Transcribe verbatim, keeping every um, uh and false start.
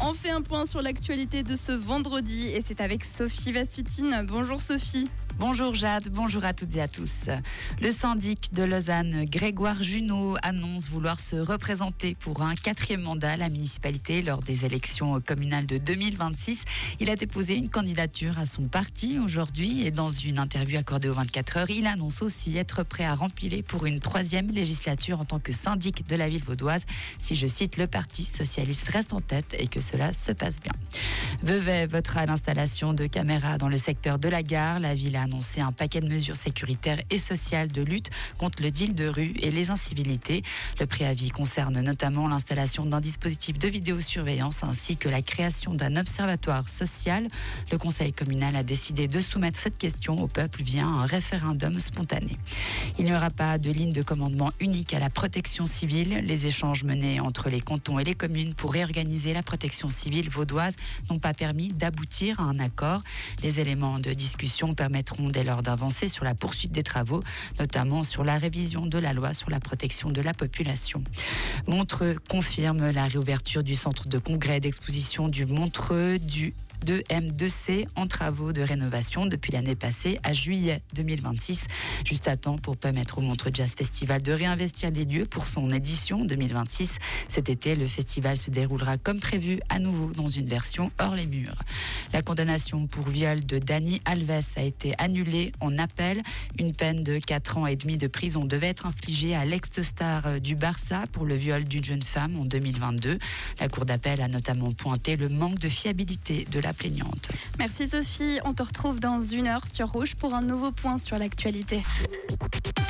On fait un point sur l'actualité de ce vendredi et c'est avec Sophie Vastutine. Bonjour Sophie. Bonjour Jade, bonjour à toutes et à tous. Le syndic de Lausanne, Grégoire Junot, annonce vouloir se représenter pour un quatrième mandat à la municipalité lors des élections communales de deux mille vingt-six. Il a déposé une candidature à son parti aujourd'hui et dans une interview accordée aux vingt-quatre heures, il annonce aussi être prêt à rempiler pour une troisième législature en tant que syndic de la ville vaudoise si, je cite, le Parti socialiste reste en tête et que cela se passe bien. Vevey votera l'installation de caméras dans le secteur de la gare. La ville a annoncé un paquet de mesures sécuritaires et sociales de lutte contre le deal de rue et les incivilités. Le préavis concerne notamment l'installation d'un dispositif de vidéosurveillance ainsi que la création d'un observatoire social. Le conseil communal a décidé de soumettre cette question au peuple via un référendum spontané. Il n'y aura pas de ligne de commandement unique à la protection civile. Les échanges menés entre les cantons et les communes pour réorganiser la protection civile vaudoise n'ont pas permis d'aboutir à un accord. Les éléments de discussion permettront dès lors d'avancer sur la poursuite des travaux, notamment sur la révision de la loi sur la protection de la population. Montreux confirme la réouverture du centre de congrès et d'exposition du Montreux du deux M deux C en travaux de rénovation depuis l'année passée à juillet deux mille vingt-six, juste à temps pour permettre au Montreux Jazz Festival de réinvestir les lieux pour son édition deux mille vingt-six. Cet été, le festival se déroulera comme prévu à nouveau dans une version hors les murs. La condamnation pour viol de Dani Alves a été annulée en appel. Une peine de quatre ans et demi de prison devait être infligée à l'ex-star du Barça pour le viol d'une jeune femme en deux mille vingt-deux. La cour d'appel a notamment pointé le manque de fiabilité de la plaignante. Merci Sophie, on te retrouve dans une heure sur Rouge pour un nouveau point sur l'actualité.